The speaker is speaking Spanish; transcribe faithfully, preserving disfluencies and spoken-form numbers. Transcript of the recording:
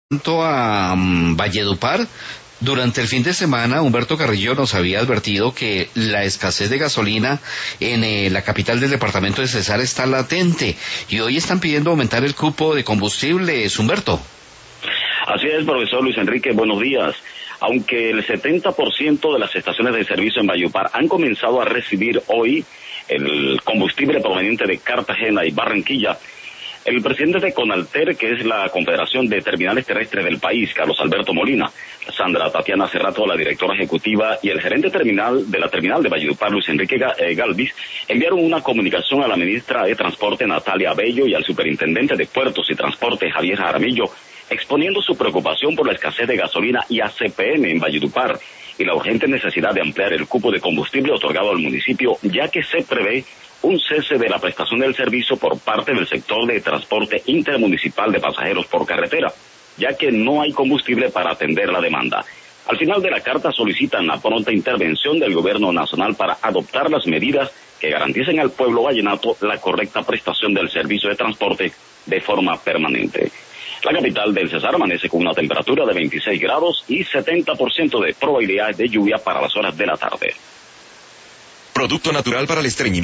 cuanto a um, Valledupar, durante el fin de semana, Humberto Carrillo nos había advertido que la escasez de gasolina en eh, la capital del departamento de Cesar está latente, y hoy están pidiendo aumentar el cupo de combustibles, Humberto. Así es, profesor Luis Enrique, buenos días. Aunque el setenta por ciento de las estaciones de servicio en Valledupar han comenzado a recibir hoy el combustible proveniente de Cartagena y Barranquilla, el presidente de Conalter, que es la Confederación de Terminales Terrestres del país, Carlos Alberto Molina, Sandra Tatiana Cerrato, la directora ejecutiva, y el gerente terminal de la terminal de Valledupar, Luis Enrique Galvis, enviaron una comunicación a la ministra de Transporte, Natalia Bello, y al superintendente de Puertos y Transporte, Javier Jaramillo, exponiendo su preocupación por la escasez de gasolina y A C P M en Valledupar y la urgente necesidad de ampliar el cupo de combustible otorgado al municipio, ya que se prevé un cese de la prestación del servicio por parte del sector de transporte intermunicipal de pasajeros por carretera, ya que no hay combustible para atender la demanda. Al final de la carta solicitan la pronta intervención del gobierno nacional para adoptar las medidas que garanticen al pueblo vallenato la correcta prestación del servicio de transporte de forma permanente. La capital del Cesar amanece con una temperatura de veintiséis grados y setenta por ciento de probabilidad de lluvia para las horas de la tarde. Producto natural para el estreñimiento.